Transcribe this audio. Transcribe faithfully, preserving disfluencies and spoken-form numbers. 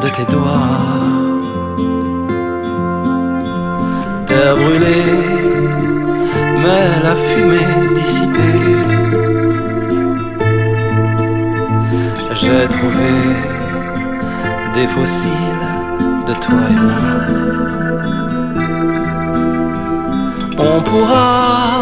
tes doigts. Terre brûlée, mais la fumée dissipée. J'ai trouvé des fossiles de toi et moi. On pourra